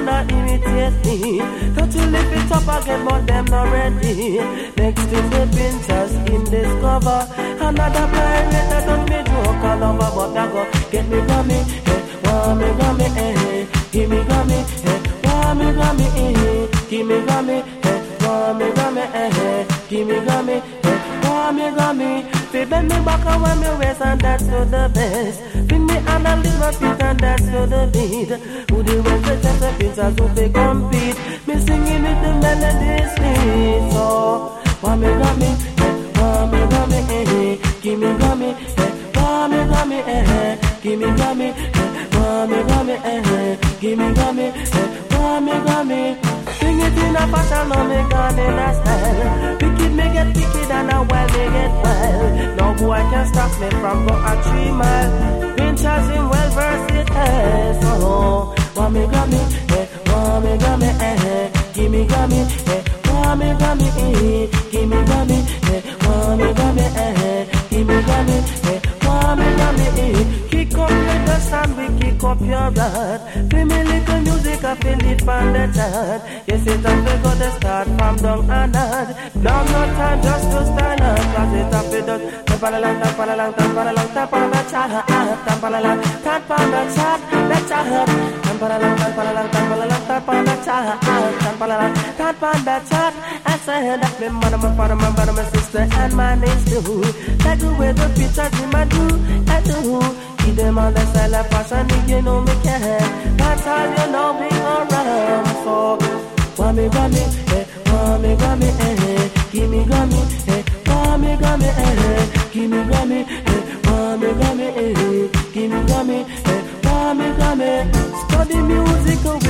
wanna imitate me. Don't you lift it up again, but them not ready. Next thing the pinchers in discover. Another pirate that don't me joke all over, but that go get me gummy, want me gummy, give me gummy, want me gummy, give me gummy, want me gummy, give me gummy, want me gummy. Fi bend me back and when me waist and that's to the best. Bring me on and leave my feet and that's to the beat. Who the ones that just the pinchers who they compete. Me singing it the melody sweet. So want me gummy, want me gummy, give me gummy, want me gummy, give me gummy, want me gummy, give me gummy, want me gummy. Bring it in a fashion, no me gun in a style. Wicked me get wicked and a wild me get wild. No boy can stop me from go a 3 mile. Pinchers in well versed, so want me gummy, want me gummy, give me gummy, want me gummy, give me gummy, want me gummy, give me gummy, want me gummy. Kick up your dust and we kick up your rod. Play me little music, I feel it from the chart. Yes, it's time to go to start from down and out. Now no time just to stand up, cause it's up to dust. Tap on the line, tap on the line, tap on the line, tap on the chart. Tap on the line, tap on the chart, the chart. Tap on the line, tap on the line, tap on the line, tap on the chart. Tap on the line, tap on the chart. I said that my mother, my father, my brother, my sister, and my niece too. Like the way the pictures in my do, I do. Keep them on the style of fashion, if you know me can. That's all you know me around for. Want me gummy, want me gummy, give me gummy, want me gummy, give me gummy, want me gummy, give me gummy, want me gummy. Study music